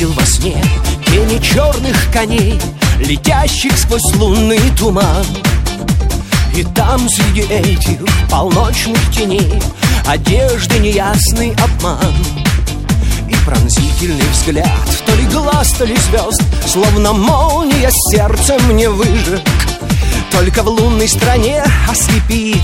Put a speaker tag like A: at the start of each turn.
A: видел во сне тени черных коней, летящих сквозь лунный туман. И там среди этих полночных теней одежды неясный обман. И пронзительный взгляд, то ли глаз, то ли звезд, словно молния сердце мне выжег. Только в лунной стране ослепит